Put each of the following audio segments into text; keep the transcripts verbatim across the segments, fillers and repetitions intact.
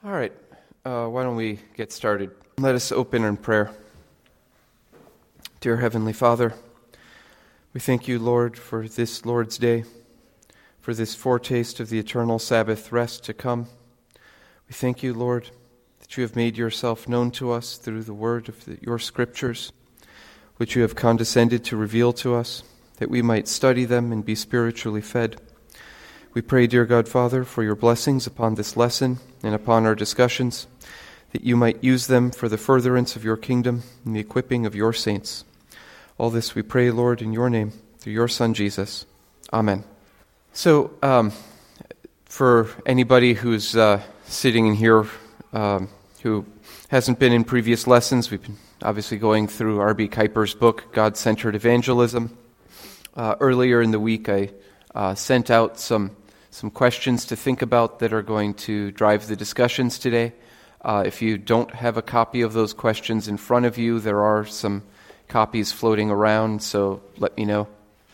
All right, uh, why don't we get started? Let us open in prayer. Dear Heavenly Father, we thank you, Lord, for this Lord's Day, for this foretaste of the eternal Sabbath rest to come. We thank you, Lord, that you have made yourself known to us through the word of the, your scriptures, which you have condescended to reveal to us, that we might study them and be spiritually fed. We pray, dear God, Father, for your blessings upon this lesson and upon our discussions, that you might use them for the furtherance of your kingdom and the equipping of your saints. All this we pray, Lord, in your name, through your Son, Jesus. Amen. So, um, for anybody who's uh, sitting in here um, who hasn't been in previous lessons, we've been obviously going through R B Kuyper's book, God-Centered Evangelism. Uh, earlier in the week, I uh, sent out some some questions to think about that are going to drive the discussions today. Uh, if you don't have a copy of those questions in front of you, there are some copies floating around, so let me know.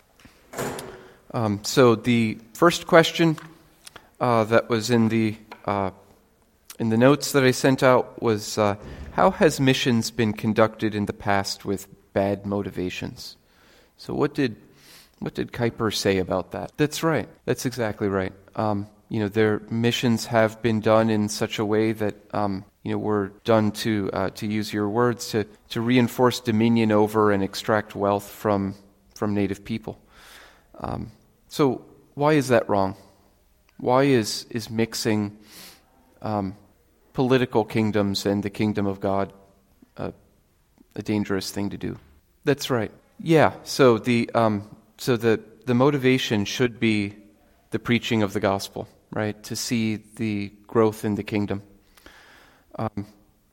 Um, so the first question uh, that was in the uh, in the notes that I sent out was, uh, how has missions been conducted in the past with bad motivations? So what did what did Kuyper say about that? That's right. That's exactly right. Um, you know, their missions have been done in such a way that um, you know were done to uh, to use your words to to reinforce dominion over and extract wealth from from native people. Um, so why is that wrong? Why is is mixing um, political kingdoms and the kingdom of God uh, a dangerous thing to do? That's right. Yeah. So the um, so the the motivation should be the preaching of the gospel, right? To see the growth in the kingdom. Um,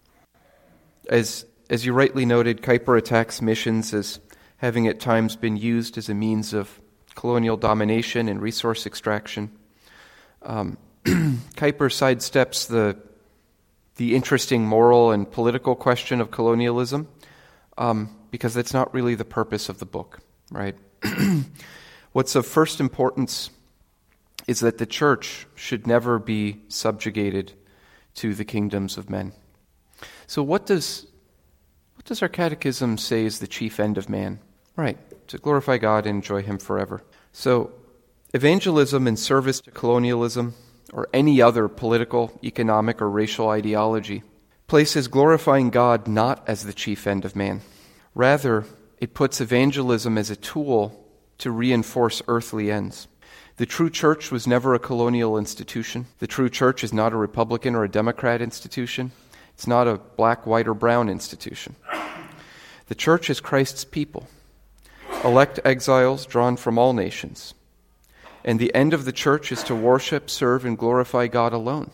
as as you rightly noted, Kuyper attacks missions as having at times been used as a means of colonial domination and resource extraction. Um, Kuyper sidesteps the the interesting moral and political question of colonialism um, because that's not really the purpose of the book, right? What's of first importance is that the church should never be subjugated to the kingdoms of men. So what does what does our catechism say is the chief end of man? Right, to glorify God and enjoy him forever. So evangelism in service to colonialism or any other political, economic, or racial ideology places glorifying God not as the chief end of man. Rather, it puts evangelism as a tool to reinforce earthly ends. The true church was never a colonial institution. The true church is not a Republican or a Democrat institution. It's not a black, white, or brown institution. The church is Christ's people, elect exiles drawn from all nations. And the end of the church is to worship, serve, and glorify God alone.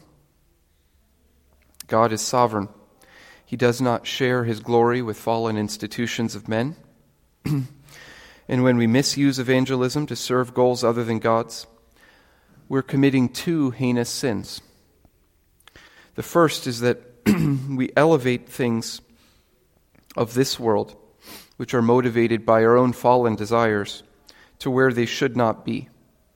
God is sovereign. He does not share his glory with fallen institutions of men. And when we misuse evangelism to serve goals other than God's, we're committing two heinous sins. The first is that we elevate things of this world, which are motivated by our own fallen desires, to where they should not be.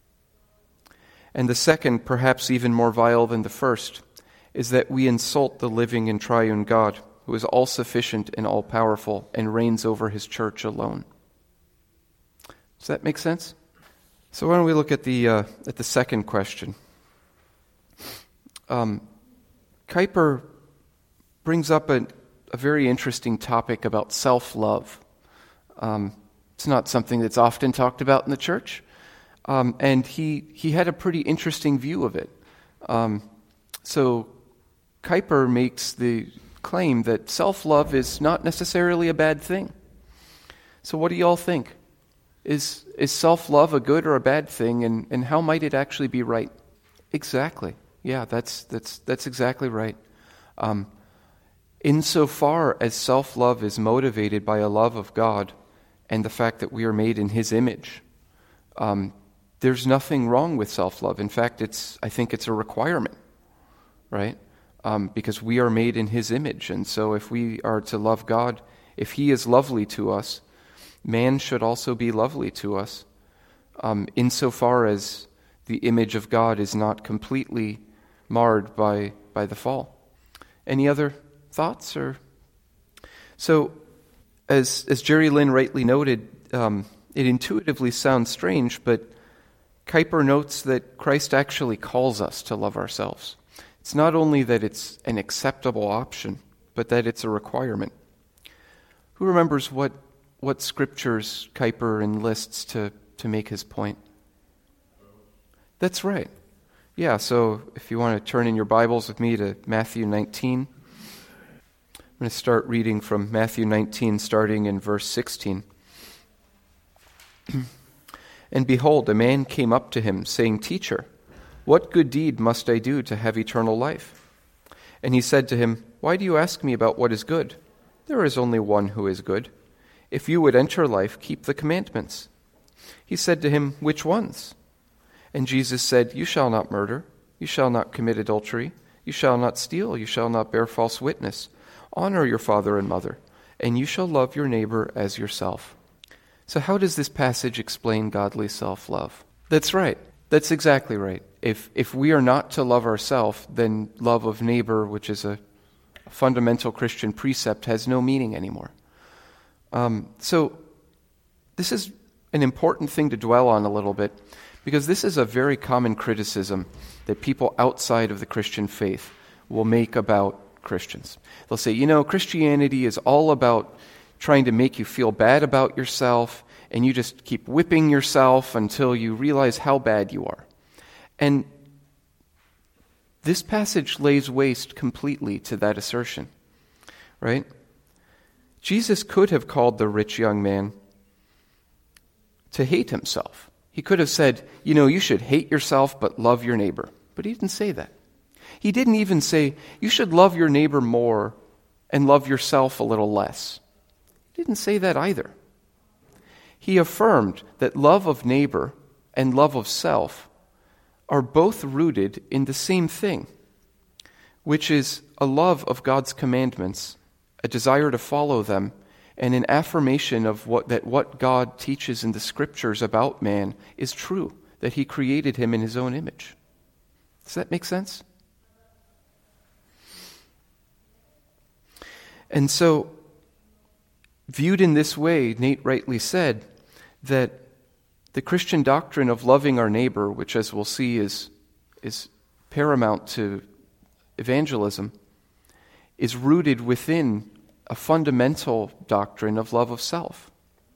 And the second, perhaps even more vile than the first, is that we insult the living and triune God, who is all-sufficient and all-powerful and reigns over his church alone. Does that make sense? So why don't we look at the uh, at the second question? Um, Kuyper brings up a, a very interesting topic about self-love. Um, it's not something that's often talked about in the church, um, and he he had a pretty interesting view of it. Um, so Kuyper makes the claim that self-love is not necessarily a bad thing. So what do you all think? Is is self-love a good or a bad thing, and, and how might it actually be right? Exactly. Yeah, that's that's that's exactly right. Um, insofar as self-love is motivated by a love of God and the fact that we are made in his image, um, there's nothing wrong with self-love. In fact, it's I think it's a requirement, right? Um, because we are made in his image, and so if we are to love God, if he is lovely to us, man should also be lovely to us, um, insofar as the image of God is not completely marred by, by the fall. Any other thoughts? Or so, as as Jerry Lynn rightly noted, um, it intuitively sounds strange, but Kuyper notes that Christ actually calls us to love ourselves. It's not only that it's an acceptable option, but that it's a requirement. Who remembers what what scriptures Kuyper enlists to, to make his point? That's right. Yeah, so if you want to turn in your Bibles with me to Matthew nineteen, I'm going to start reading from Matthew nineteen, starting in verse sixteen. And behold, a man came up to him, saying, Teacher, what good deed must I do to have eternal life? And he said to him, Why do you ask me about what is good? There is only one who is good. If you would enter life, keep the commandments. He said to him, Which ones? And Jesus said, You shall not murder, you shall not commit adultery, you shall not steal, you shall not bear false witness. Honor your father and mother, and you shall love your neighbor as yourself. So how does this passage explain godly self-love? That's right. That's exactly right. If if we are not to love ourselves, then love of neighbor, which is a fundamental Christian precept, has no meaning anymore. Um, so this is an important thing to dwell on a little bit, because this is a very common criticism that people outside of the Christian faith will make about Christians. They'll say, you know, Christianity is all about trying to make you feel bad about yourself, and you just keep whipping yourself until you realize how bad you are. And this passage lays waste completely to that assertion, right? Jesus could have called the rich young man to hate himself. He could have said, you know, you should hate yourself but love your neighbor. But he didn't say that. He didn't even say, you should love your neighbor more and love yourself a little less. He didn't say that either. He affirmed that love of neighbor and love of self are both rooted in the same thing, which is a love of God's commandments, a desire to follow them, and an affirmation of what that what God teaches in the Scriptures about man is true, that he created him in his own image. Does that make sense? And so, viewed in this way, Nate rightly said that the Christian doctrine of loving our neighbor, which as we'll see is, is paramount to evangelism, is rooted within a fundamental doctrine of love of self.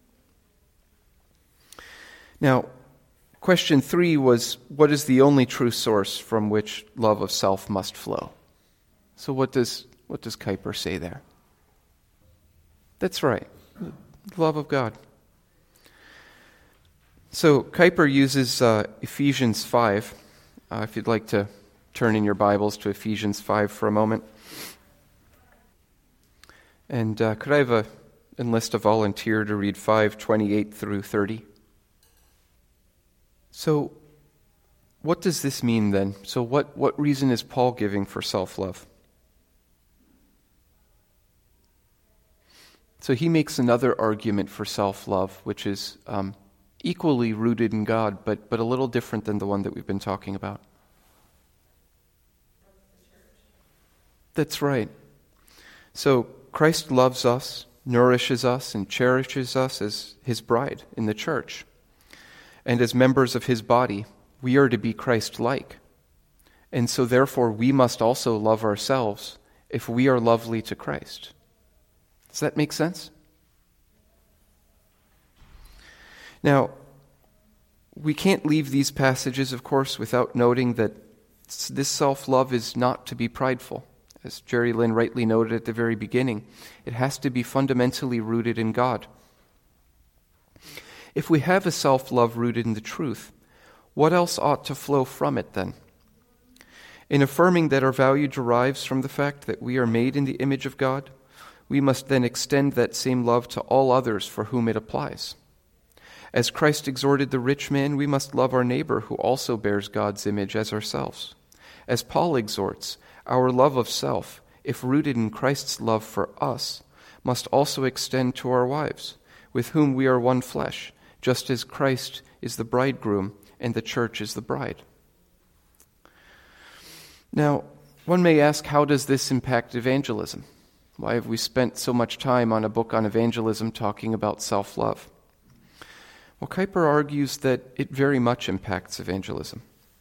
Now, question three was, what is the only true source from which love of self must flow? So what does what does Kuyper say there? That's right, love of God. So Kuyper uses uh, Ephesians five. Uh, if you'd like to turn in your Bibles to Ephesians five for a moment. And uh, could I have a enlist a volunteer to read five twenty-eight through thirty? So what does this mean then? So what, what reason is Paul giving for self-love? So he makes another argument for self-love, which is um, equally rooted in God, but, but a little different than the one that we've been talking about. That's right. So Christ loves us, nourishes us, and cherishes us as his bride in the church. And as members of his body, we are to be Christ-like. And so therefore we must also love ourselves if we are lovely to Christ. Does that make sense? Now, we can't leave these passages, of course, without noting that this self-love is not to be prideful. As Jerry Lynn rightly noted at the very beginning, it has to be fundamentally rooted in God. If we have a self-love rooted in the truth, what else ought to flow from it then? In affirming that our value derives from the fact that we are made in the image of God, we must then extend that same love to all others for whom it applies. As Christ exhorted the rich man, we must love our neighbor who also bears God's image as ourselves. As Paul exhorts, our love of self, if rooted in Christ's love for us, must also extend to our wives, with whom we are one flesh, just as Christ is the bridegroom and the church is the bride. Now, One may ask, how does this impact evangelism? Why have we spent so much time on a book on evangelism talking about self-love? Well, Kuyper argues that it very much impacts evangelism.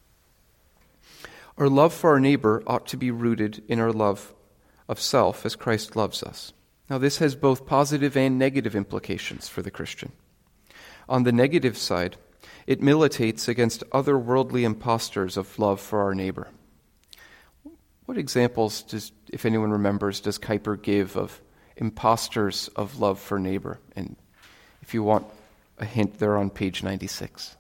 Our love for our neighbor ought to be rooted in our love of self as Christ loves us. Now, this has both positive and negative implications for the Christian. On the negative side, it militates against other worldly impostors of love for our neighbor. What examples, does, if anyone remembers, does Kuyper give of impostors of love for neighbor? And if you want a hint, they're on page ninety-six.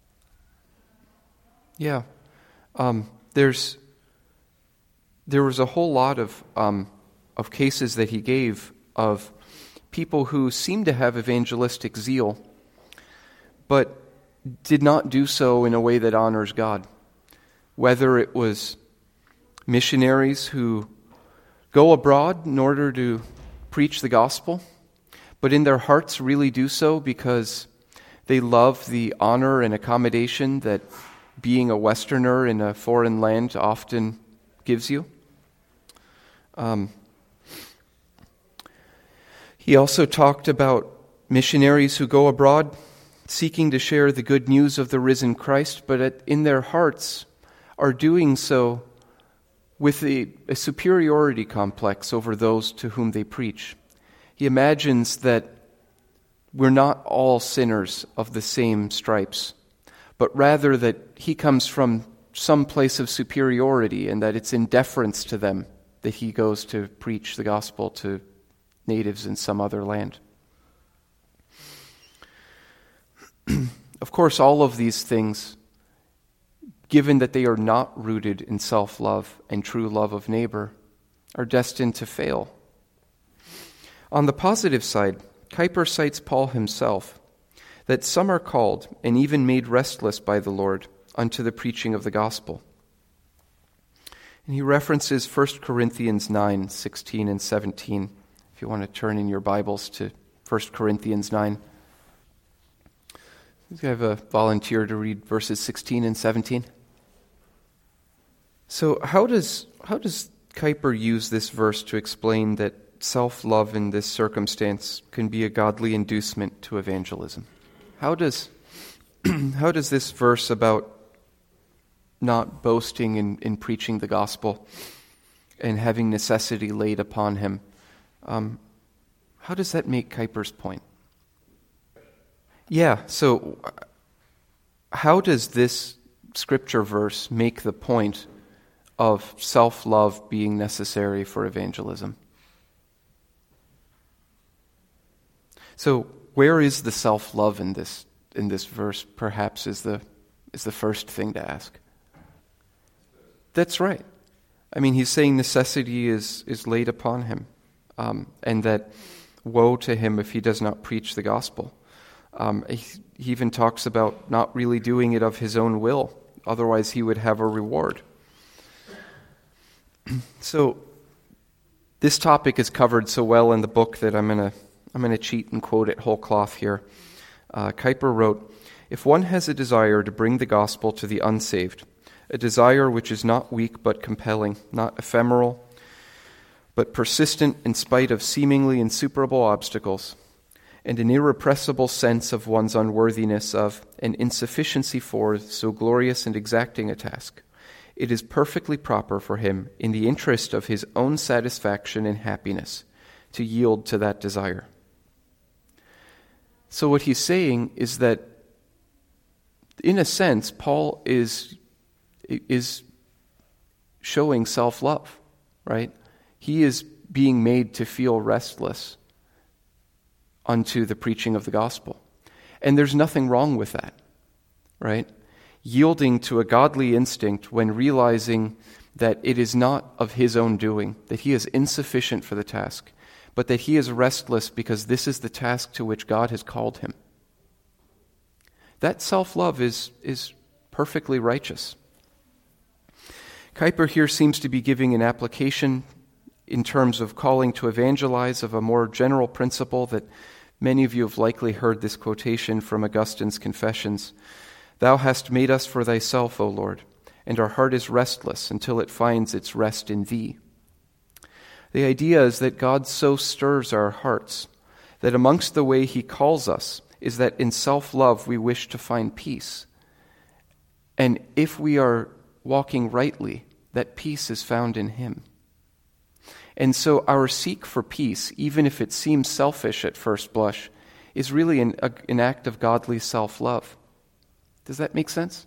Yeah, um, there's there was a whole lot of um, of cases that he gave of people who seemed to have evangelistic zeal, but did not do so in a way that honors God. Whether it was missionaries who go abroad in order to preach the gospel, but in their hearts really do so because they love the honor and accommodation that being a Westerner in a foreign land often gives you. Um, he also talked about missionaries who go abroad seeking to share the good news of the risen Christ, but at, in their hearts are doing so with a, a superiority complex over those to whom they preach. He imagines that we're not all sinners of the same stripes, but rather that he comes from some place of superiority and that it's in deference to them that he goes to preach the gospel to natives in some other land. Of course, all of these things, given that they are not rooted in self-love and true love of neighbor, are destined to fail. On the positive side, Kuyper cites Paul himself, that some are called and even made restless by the Lord unto the preaching of the gospel. And he references First Corinthians nine, sixteen and seventeen. If you want to turn in your Bibles to First Corinthians nine. I have a volunteer to read verses sixteen and seventeen. So how does how does Kuyper use this verse to explain that self-love in this circumstance can be a godly inducement to evangelism? How does how does this verse about not boasting in, in preaching the gospel and having necessity laid upon him, um, how does that make Kuyper's point? Yeah, so how does this scripture verse make the point of self-love being necessary for evangelism? So where is the self-love in this in this verse, perhaps, is the is the first thing to ask. That's right. I mean, he's saying necessity is, is laid upon him, um, and that woe to him if he does not preach the gospel. Um, he, he even talks about not really doing it of his own will, otherwise he would have a reward. So this topic is covered so well in the book that I'm going to I'm going to cheat and quote it whole cloth here. Uh, Kuyper wrote, "If one has a desire to bring the gospel to the unsaved, a desire which is not weak but compelling, not ephemeral, but persistent in spite of seemingly insuperable obstacles, and an irrepressible sense of one's unworthiness of and insufficiency for so glorious and exacting a task, it is perfectly proper for him, in the interest of his own satisfaction and happiness, to yield to that desire." So what he's saying is that, in a sense, Paul is is showing self-love, right? He is being made to feel restless unto the preaching of the gospel. And there's nothing wrong with that, right? Yielding to a godly instinct when realizing that it is not of his own doing, that he is insufficient for the task, but that he is restless because this is the task to which God has called him. That self-love is, is perfectly righteous. Kuyper here seems to be giving an application in terms of calling to evangelize of a more general principle that many of you have likely heard this quotation from Augustine's Confessions. "Thou hast made us for thyself, O Lord, and our heart is restless until it finds its rest in thee. The idea is that God so stirs our hearts that amongst the way he calls us is that in self-love we wish to find peace. And if we are walking rightly, that peace is found in him. And so our seek for peace, even if it seems selfish at first blush, is really an, a, an act of godly self-love. Does that make sense?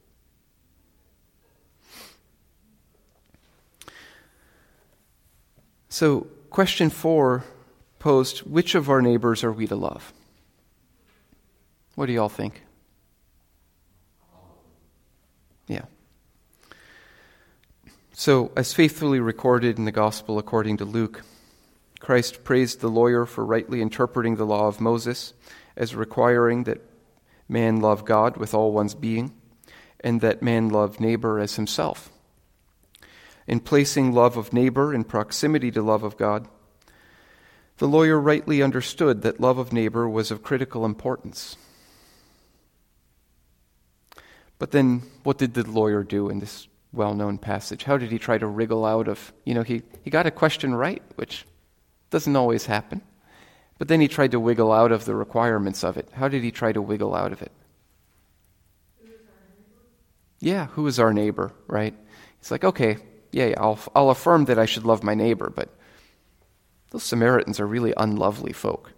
So, question four posed, which of our neighbors are we to love? What do y'all think? Yeah. So, as faithfully recorded in the Gospel according to Luke, Christ praised the lawyer for rightly interpreting the law of Moses as requiring that man love God with all one's being, and that man love neighbor as himself. In placing love of neighbor in proximity to love of God, the lawyer rightly understood that love of neighbor was of critical importance. But then, what did the lawyer do in this well-known passage? How did he try to wriggle out of, you know, he, he got a question right, which doesn't always happen. But then he tried to wiggle out of the requirements of it. How did he try to wiggle out of it? Yeah, who is our neighbor, right? It's like, okay, yeah, I'll, I'll affirm that I should love my neighbor, but those Samaritans are really unlovely folk.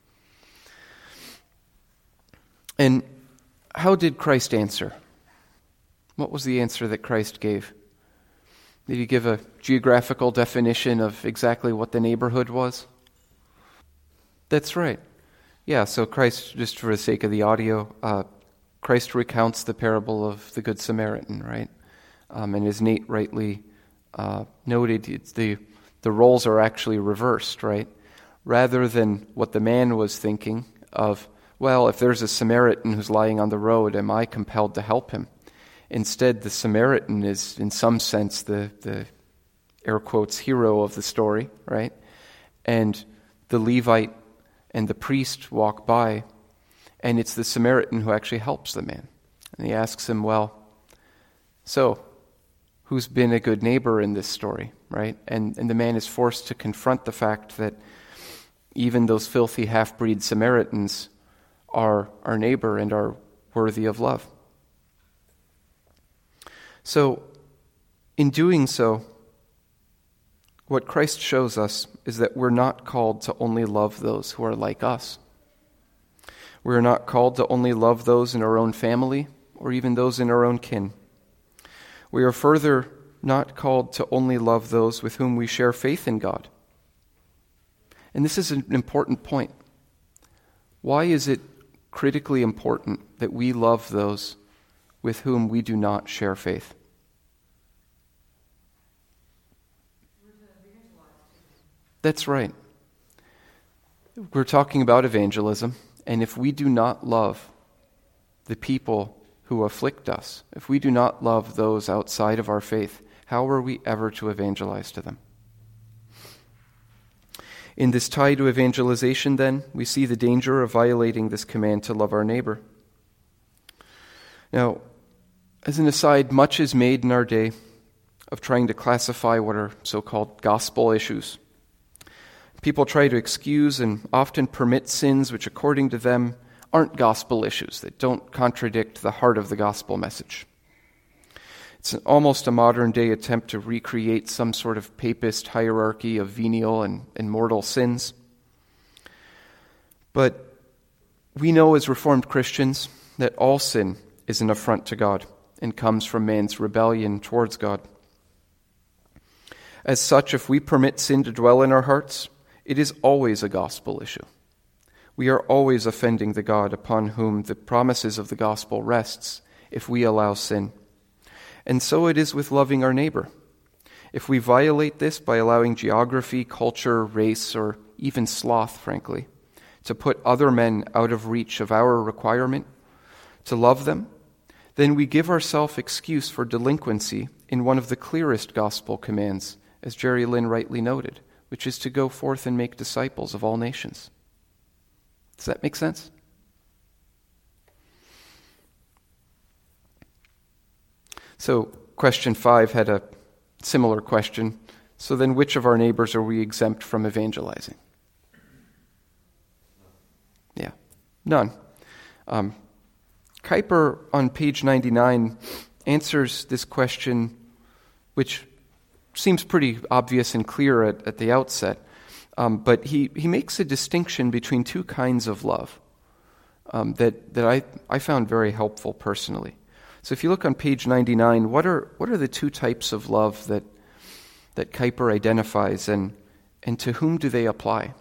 And how did Christ answer? What was the answer that Christ gave? Did he give a geographical definition of exactly what the neighborhood was? That's right. Yeah, so Christ, just for the sake of the audio, uh, Christ recounts the parable of the Good Samaritan, right? Um, and as Nate rightly uh, noted, it's the, the roles are actually reversed, right? Rather than what the man was thinking of, well, if there's a Samaritan who's lying on the road, am I compelled to help him? Instead, the Samaritan is, in some sense, the, the air quotes hero of the story, right? And the Levite and the priest walk by, and it's the Samaritan who actually helps the man. And he asks him, well, so, who's been a good neighbor in this story, right? And, and the man is forced to confront the fact that even those filthy half-breed Samaritans are our neighbor and are worthy of love. So, in doing so, what Christ shows us is that we're not called to only love those who are like us. We're not called to only love those in our own family or even those in our own kin. We are further not called to only love those with whom we share faith in God. And this is an important point. Why is it critically important that we love those with whom we do not share faith? That's right. We're talking about evangelism, and if we do not love the people who afflict us, if we do not love those outside of our faith, how are we ever to evangelize to them? In this tie to evangelization, then, we see the danger of violating this command to love our neighbor. Now, as an aside, much is made in our day of trying to classify what are so-called gospel issues. People try to excuse and often permit sins which, according to them, aren't gospel issues, that don't contradict the heart of the gospel message. It's almost a modern-day attempt to recreate some sort of papist hierarchy of venial and, and mortal sins. But we know as Reformed Christians that all sin is an affront to God and comes from man's rebellion towards God. As such, if we permit sin to dwell in our hearts, it is always a gospel issue. We are always offending the God upon whom the promises of the gospel rests if we allow sin. And so it is with loving our neighbor. If we violate this by allowing geography, culture, race, or even sloth, frankly, to put other men out of reach of our requirement to love them, then we give ourselves excuse for delinquency in one of the clearest gospel commands, as Jerry Lynn rightly noted, which is to go forth and make disciples of all nations. Does that make sense? So, question five had a similar question. So then which of our neighbors are we exempt from evangelizing? Yeah, none. Um, Kuyper on page ninety-nine answers this question, which seems pretty obvious and clear at, at the outset, um, but he, he makes a distinction between two kinds of love um, that, that I, I found very helpful personally. So if you look on page ninety-nine, what are what are the two types of love that that Kuyper identifies, and and to whom do they apply?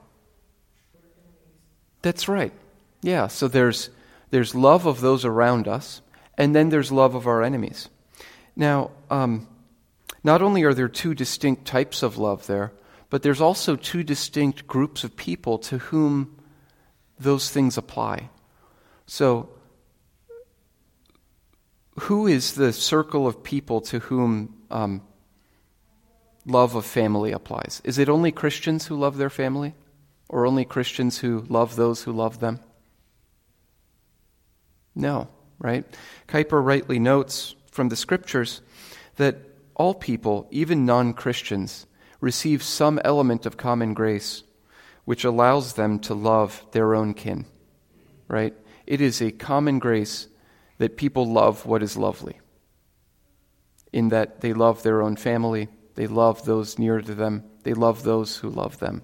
That's right. Yeah, so there's there's love of those around us, and then there's love of our enemies. Now, um, not only are there two distinct types of love there, but there's also two distinct groups of people to whom those things apply. So, who is the circle of people to whom um, love of family applies? Is it only Christians who love their family? Or only Christians who love those who love them? No, right? Kuyper rightly notes from the Scriptures that all people, even non-Christians, receive some element of common grace which allows them to love their own kin, right? It is a common grace that people love what is lovely, in that they love their own family, they love those near to them, they love those who love them.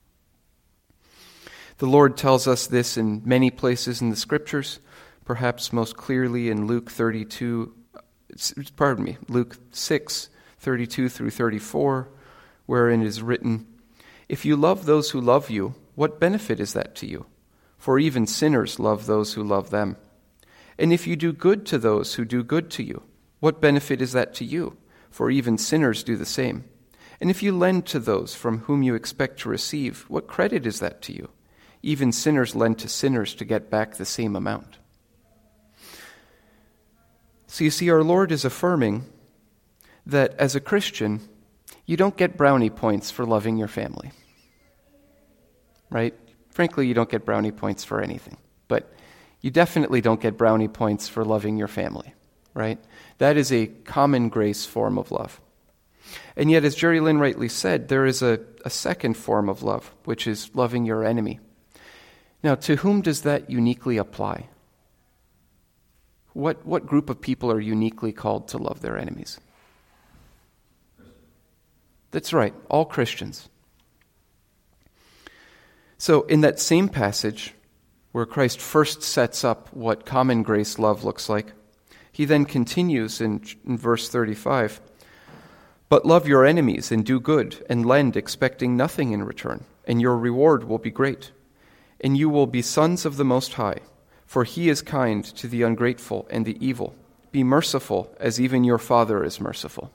The Lord tells us this in many places in the Scriptures, perhaps most clearly in Luke thirty-two, pardon me, Luke six, thirty-two through thirty-four, wherein it is written, "If you love those who love you, what benefit is that to you? For even sinners love those who love them. And if you do good to those who do good to you, what benefit is that to you? For even sinners do the same. And if you lend to those from whom you expect to receive, what credit is that to you? Even sinners lend to sinners to get back the same amount." So you see, our Lord is affirming that as a Christian, you don't get brownie points for loving your family. Right? Frankly, you don't get brownie points for anything. But you definitely don't get brownie points for loving your family. Right? That is a common grace form of love. And yet, as Jerry Lynn rightly said, there is a, a second form of love, which is loving your enemy. Now, to whom does that uniquely apply? What what group of people are uniquely called to love their enemies? That's right, all Christians. So in that same passage, where Christ first sets up what common grace love looks like, he then continues in, in verse thirty-five, "But love your enemies and do good, and lend, expecting nothing in return, and your reward will be great. And you will be sons of the Most High, for he is kind to the ungrateful and the evil. Be merciful, as even your Father is merciful."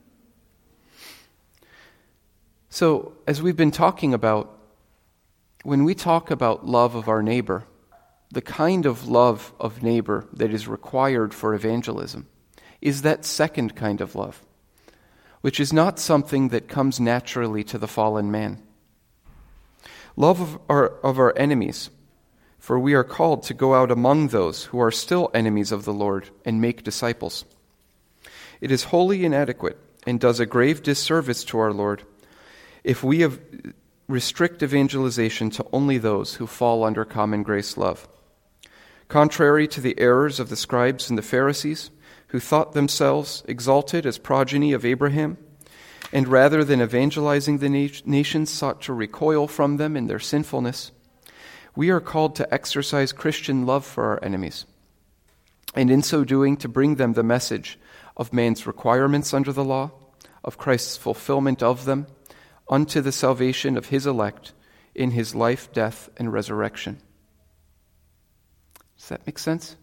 So, as we've been talking about, when we talk about love of our neighbor, the kind of love of neighbor that is required for evangelism is that second kind of love, which is not something that comes naturally to the fallen man. Love of our, of our enemies, for we are called to go out among those who are still enemies of the Lord and make disciples. It is wholly inadequate and does a grave disservice to our Lord if we have restrict evangelization to only those who fall under common grace love. Contrary to the errors of the scribes and the Pharisees, who thought themselves exalted as progeny of Abraham, and rather than evangelizing the na- nations sought to recoil from them in their sinfulness, we are called to exercise Christian love for our enemies, and in so doing to bring them the message of man's requirements under the law, of Christ's fulfillment of them, unto the salvation of his elect in his life, death, and resurrection. Does that make sense?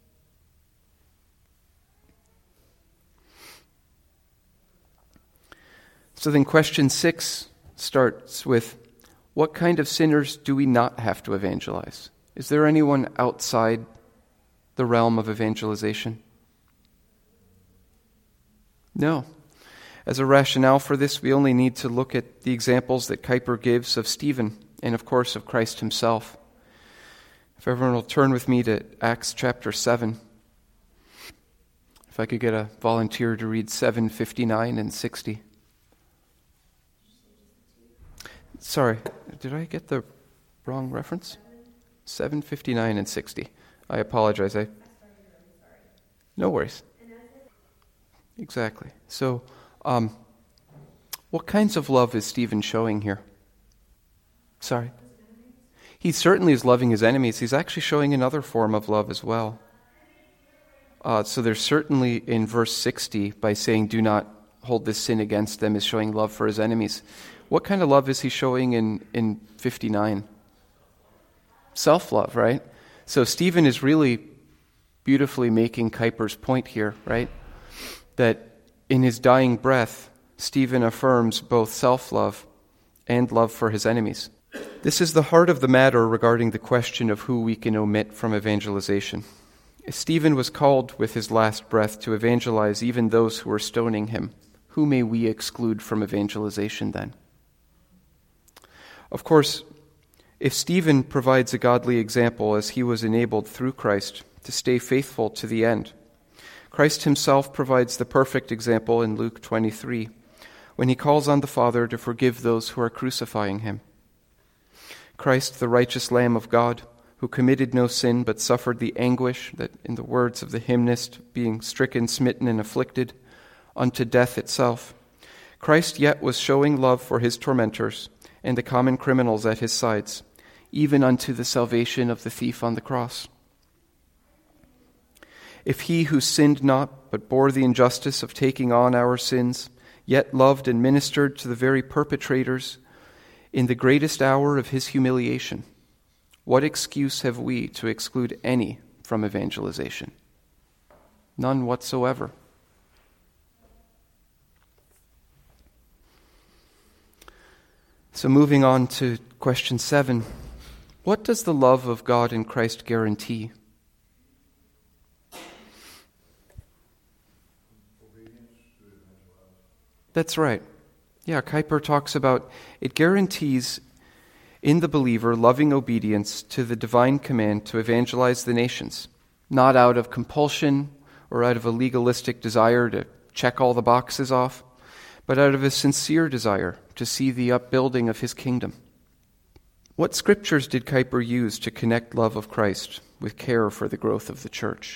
So then question six starts with, what kind of sinners do we not have to evangelize? Is there anyone outside the realm of evangelization? No. As a rationale for this, we only need to look at the examples that Kuyper gives of Stephen and, of course, of Christ himself. If everyone will turn with me to Acts chapter seven. If I could get a volunteer to read seven fifty-nine and sixty. Sorry, did I get the wrong reference? seven fifty-nine and sixty. I apologize. I No worries. Exactly. So, um, what kinds of love is Stephen showing here? Sorry. He certainly is loving his enemies. He's actually showing another form of love as well. Uh, so there's certainly in verse sixty, by saying, do not hold this sin against them, is showing love for his enemies. What kind of love is he showing in, in fifty-nine? Self-love, right? So Stephen is really beautifully making Kuyper's point here, right? That in his dying breath, Stephen affirms both self-love and love for his enemies. This is the heart of the matter regarding the question of who we can omit from evangelization. If Stephen was called with his last breath to evangelize even those who were stoning him, who may we exclude from evangelization then? Of course, if Stephen provides a godly example as he was enabled through Christ to stay faithful to the end, Christ himself provides the perfect example in Luke twenty-three, when he calls on the Father to forgive those who are crucifying him. Christ, the righteous Lamb of God, who committed no sin but suffered the anguish that, in the words of the hymnist, being stricken, smitten, and afflicted, unto death itself, Christ yet was showing love for his tormentors and the common criminals at his sides, even unto the salvation of the thief on the cross. If he who sinned not, but bore the injustice of taking on our sins, yet loved and ministered to the very perpetrators in the greatest hour of his humiliation, what excuse have we to exclude any from evangelization? None whatsoever. So moving on to question seven, what does the love of God in Christ guarantee? That's right. Yeah, Kuyper talks about it guarantees in the believer loving obedience to the divine command to evangelize the nations, not out of compulsion or out of a legalistic desire to check all the boxes off, but out of a sincere desire to see the upbuilding of his kingdom. What scriptures did Kuyper use to connect love of Christ with care for the growth of the church?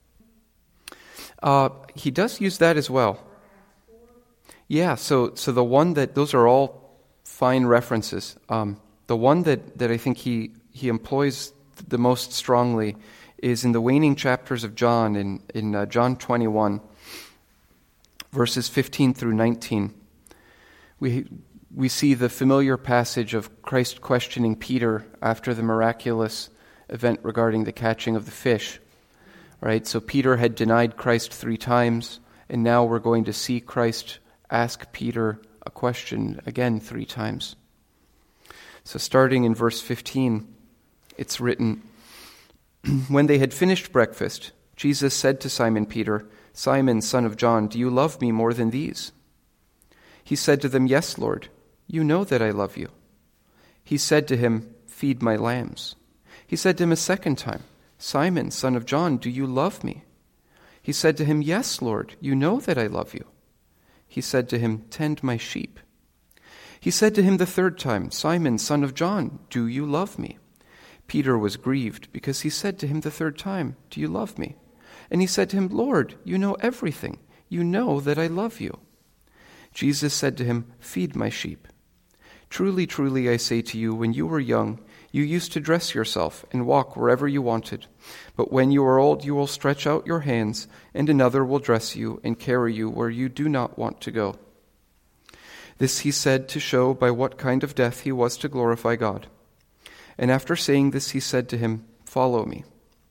Uh, he does use that as well. Yeah, so so the one that, those are all fine references. Um, the one that, that I think he, he employs the most strongly is in the waning chapters of John, in, in uh, John twenty-one, verses fifteen through nineteen. We, we see the familiar passage of Christ questioning Peter after the miraculous event regarding the catching of the fish. Right? So Peter had denied Christ three times, and now we're going to see Christ ask Peter a question again three times. So starting in verse fifteen, it's written, when they had finished breakfast, Jesus said to Simon Peter, Simon, son of John, do you love me more than these? He said to them, yes, Lord, you know that I love you. He said to him, feed my lambs. He said to him a second time, Simon, son of John, do you love me? He said to him, yes, Lord, you know that I love you. He said to him, tend my sheep. He said to him the third time, Simon, son of John, do you love me? Peter was grieved because he said to him the third time, do you love me? And he said to him, Lord, you know everything. You know that I love you. Jesus said to him, feed my sheep. Truly, truly, I say to you, when you were young, you used to dress yourself and walk wherever you wanted. But when you are old, you will stretch out your hands, and another will dress you and carry you where you do not want to go. This he said to show by what kind of death he was to glorify God. And after saying this, he said to him, follow me.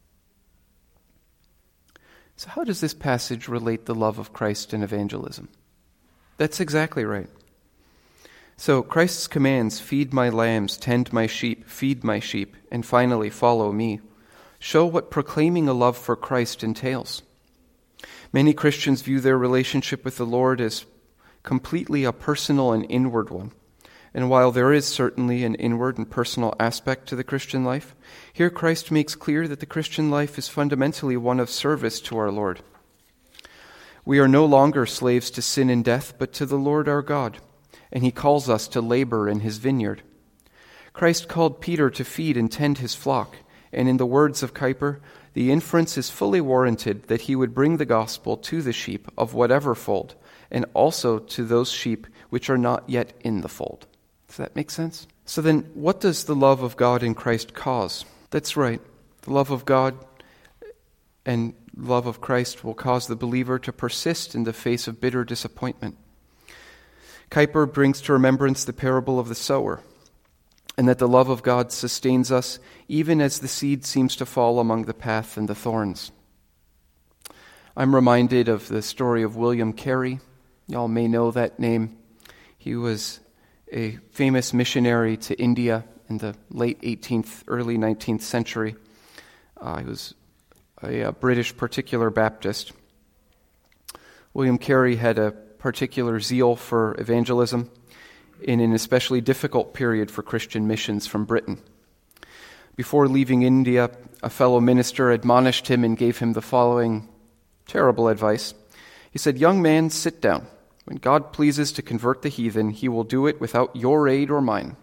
So how does this passage relate the love of Christ and evangelism? That's exactly right. So Christ's commands, feed my lambs, tend my sheep, feed my sheep, and finally follow me, show what proclaiming a love for Christ entails. Many Christians view their relationship with the Lord as completely a personal and inward one. And while there is certainly an inward and personal aspect to the Christian life, here Christ makes clear that the Christian life is fundamentally one of service to our Lord. We are no longer slaves to sin and death, but to the Lord our God, and he calls us to labor in his vineyard. Christ called Peter to feed and tend his flock, and in the words of Kuyper, the inference is fully warranted that he would bring the gospel to the sheep of whatever fold, and also to those sheep which are not yet in the fold. Does that make sense? So then, what does the love of God in Christ cause? That's right. The love of God and love of Christ will cause the believer to persist in the face of bitter disappointment. Kuyper brings to remembrance the parable of the sower, and that the love of God sustains us even as the seed seems to fall among the path and the thorns. I'm reminded of the story of William Carey. Y'all may know that name. He was a famous missionary to India in the late eighteenth, early nineteenth century. Uh, he was a, a British particular Baptist. William Carey had a particular zeal for evangelism in an especially difficult period for Christian missions from Britain. Before leaving India, a fellow minister admonished him and gave him the following terrible advice. He said, "Young man, sit down. When God pleases to convert the heathen, he will do it without your aid or mine."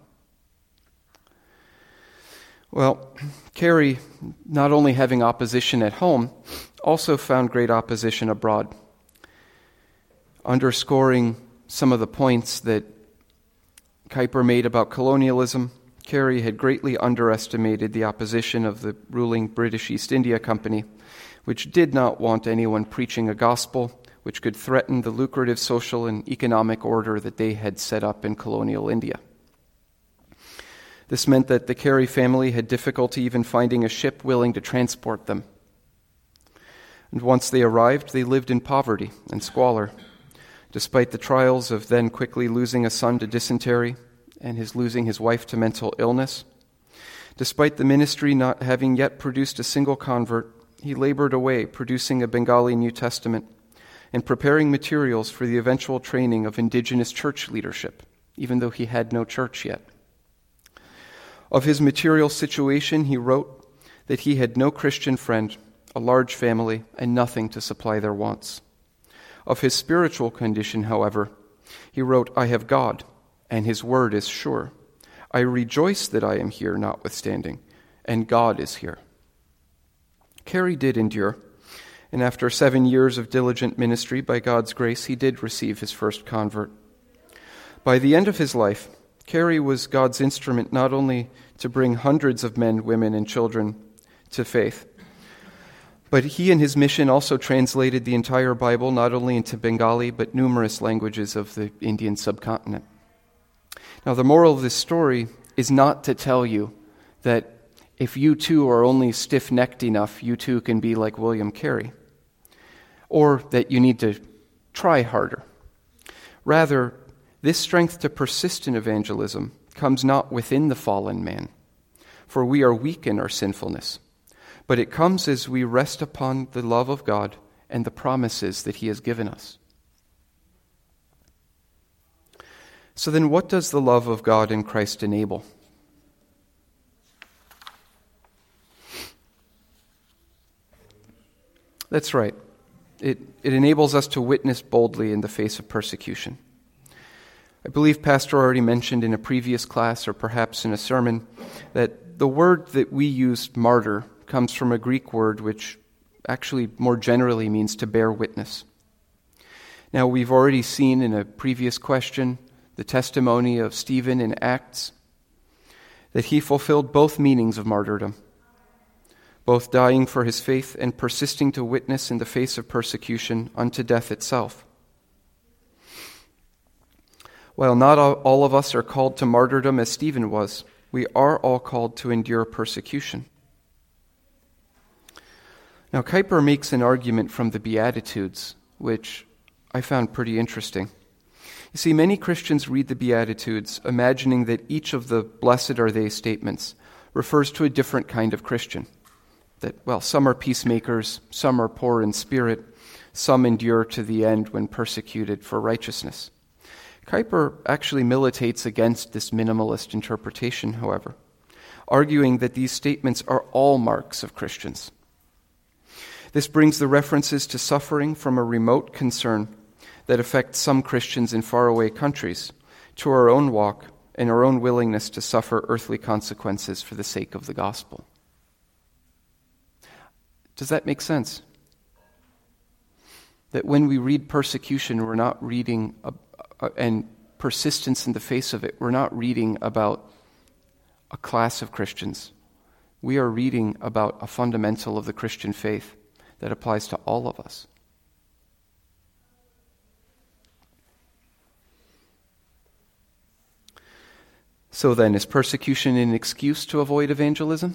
Well, Carey, not only having opposition at home, also found great opposition abroad. Underscoring some of the points that Kuyper made about colonialism, Carey had greatly underestimated the opposition of the ruling British East India Company, which did not want anyone preaching a gospel which could threaten the lucrative social and economic order that they had set up in colonial India. This meant that the Carey family had difficulty even finding a ship willing to transport them. And once they arrived, they lived in poverty and squalor, despite the trials of then quickly losing a son to dysentery and his losing his wife to mental illness. Despite the ministry not having yet produced a single convert, he labored away producing a Bengali New Testament and preparing materials for the eventual training of indigenous church leadership, even though he had no church yet. Of his material situation, he wrote that he had no Christian friend, a large family, and nothing to supply their wants. Of his spiritual condition, however, he wrote, "I have God, and his word is sure. I rejoice that I am here notwithstanding, and God is here." Carey did endure, and after seven years of diligent ministry, by God's grace, he did receive his first convert. By the end of his life, Carey was God's instrument not only to bring hundreds of men, women, and children to faith, but he and his mission also translated the entire Bible not only into Bengali, but numerous languages of the Indian subcontinent. Now, the moral of this story is not to tell you that if you too are only stiff-necked enough, you too can be like William Carey, or that you need to try harder. Rather, this strength to persist in evangelism comes not within the fallen man, for we are weak in our sinfulness, but it comes as we rest upon the love of God and the promises that he has given us. So then, what does the love of God in Christ enable? That's right. It, it enables us to witness boldly in the face of persecution. I believe Pastor already mentioned in a previous class, or perhaps in a sermon, that the word that we use, martyr, comes from a Greek word which actually more generally means to bear witness. Now, we've already seen in a previous question the testimony of Stephen in Acts, that he fulfilled both meanings of martyrdom, both dying for his faith and persisting to witness in the face of persecution unto death itself. While not all of us are called to martyrdom as Stephen was, we are all called to endure persecution. Now, Kuyper makes an argument from the Beatitudes, which I found pretty interesting. You see, many Christians read the Beatitudes imagining that each of the blessed are they statements refers to a different kind of Christian. That, well, some are peacemakers, some are poor in spirit, some endure to the end when persecuted for righteousness. Kuyper actually militates against this minimalist interpretation, however, arguing that these statements are all marks of Christians. This brings the references to suffering from a remote concern that affects some Christians in faraway countries to our own walk and our own willingness to suffer earthly consequences for the sake of the gospel. Does that make sense? That when we read persecution, we're not reading, uh, uh, and persistence in the face of it, we're not reading about a class of Christians. We are reading about a fundamental of the Christian faith that applies to all of us. So then, is persecution an excuse to avoid evangelism?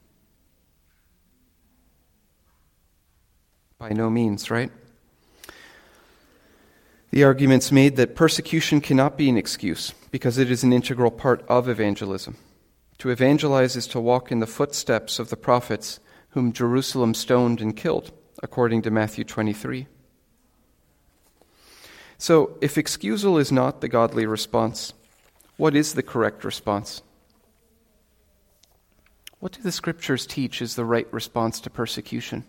By no means, right? The argument's made that persecution cannot be an excuse because it is an integral part of evangelism. To evangelize is to walk in the footsteps of the prophets whom Jerusalem stoned and killed, according to Matthew twenty-three. So, if excusal is not the godly response, what is the correct response? What do the Scriptures teach is the right response to persecution?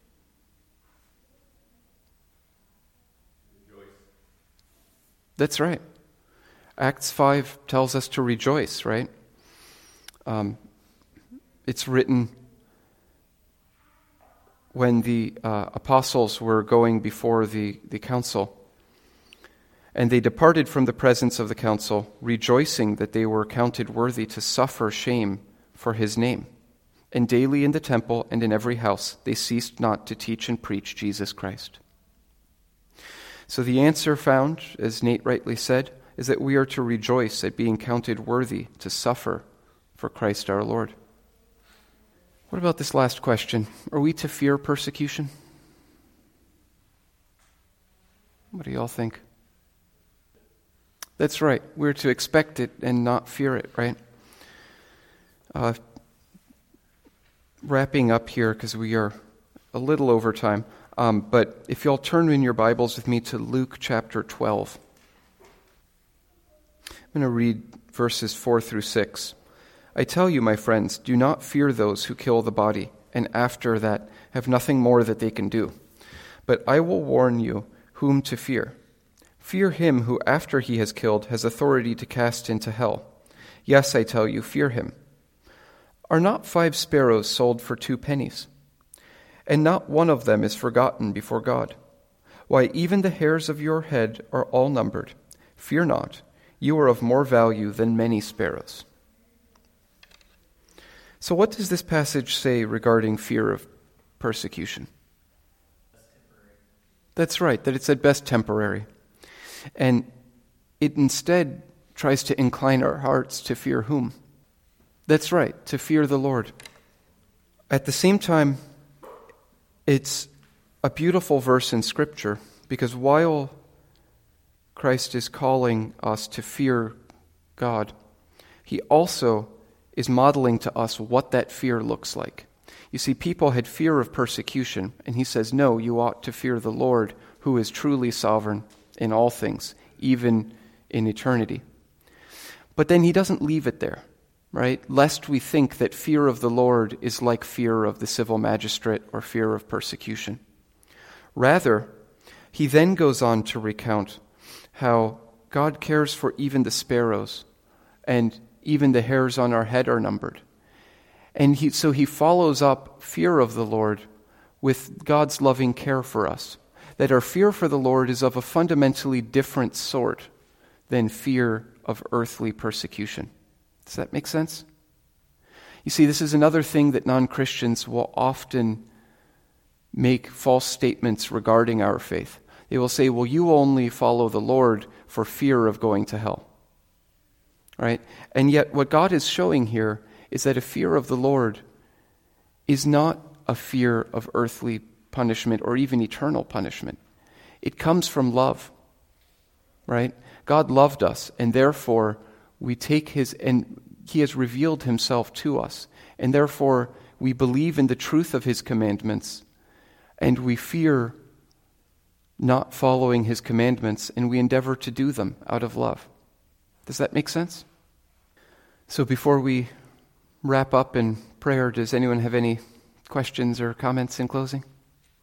That's right. Acts five tells us to rejoice, right? Um, it's written when the uh, apostles were going before the, the council. And they departed from the presence of the council, rejoicing that they were counted worthy to suffer shame for his name. And daily in the temple and in every house they ceased not to teach and preach Jesus Christ. So the answer found, as Nate rightly said, is that we are to rejoice at being counted worthy to suffer for Christ our Lord. What about this last question? Are we to fear persecution? What do y'all think? That's right. We're to expect it and not fear it, right? Uh, wrapping up here, because we are a little over time. Um, but if you'll turn in your Bibles with me to Luke chapter twelve. I'm going to read verses four through six. I tell you, my friends, do not fear those who kill the body, and after that have nothing more that they can do. But I will warn you whom to fear. Fear him who, after he has killed, has authority to cast into hell. Yes, I tell you, fear him. Are not five sparrows sold for two pennies? And not one of them is forgotten before God. Why, even the hairs of your head are all numbered. Fear not, you are of more value than many sparrows. So what does this passage say regarding fear of persecution? That's right, that it's at best temporary. And it instead tries to incline our hearts to fear whom? That's right, to fear the Lord. At the same time, it's a beautiful verse in Scripture, because while Christ is calling us to fear God, he also is modeling to us what that fear looks like. You see, people had fear of persecution, and he says, no, you ought to fear the Lord, who is truly sovereign in all things, even in eternity. But then he doesn't leave it there. Right? Lest we think that fear of the Lord is like fear of the civil magistrate or fear of persecution. Rather, he then goes on to recount how God cares for even the sparrows, and even the hairs on our head are numbered. And he, so he follows up fear of the Lord with God's loving care for us, that our fear for the Lord is of a fundamentally different sort than fear of earthly persecution. Does that make sense? You see, this is another thing that non-Christians will often make false statements regarding our faith. They will say, well, you only follow the Lord for fear of going to hell. Right? And yet what God is showing here is that a fear of the Lord is not a fear of earthly punishment or even eternal punishment. It comes from love. Right? God loved us, and therefore we take his, and he has revealed himself to us, and therefore we believe in the truth of his commandments, and we fear not following his commandments, and we endeavor to do them out of love. Does that make sense? So before we wrap up in prayer, does anyone have any questions or comments in closing?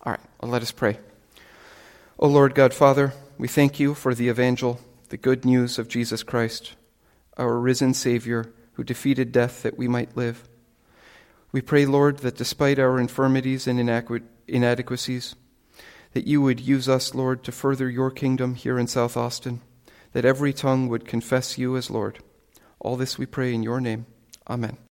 All right, well, let us pray. O Lord God, Father, we thank you for the evangel, the good news of Jesus Christ, our risen Savior, who defeated death that we might live. We pray, Lord, that despite our infirmities and inadequacies, that you would use us, Lord, to further your kingdom here in South Austin, that every tongue would confess you as Lord. All this we pray in your name. Amen.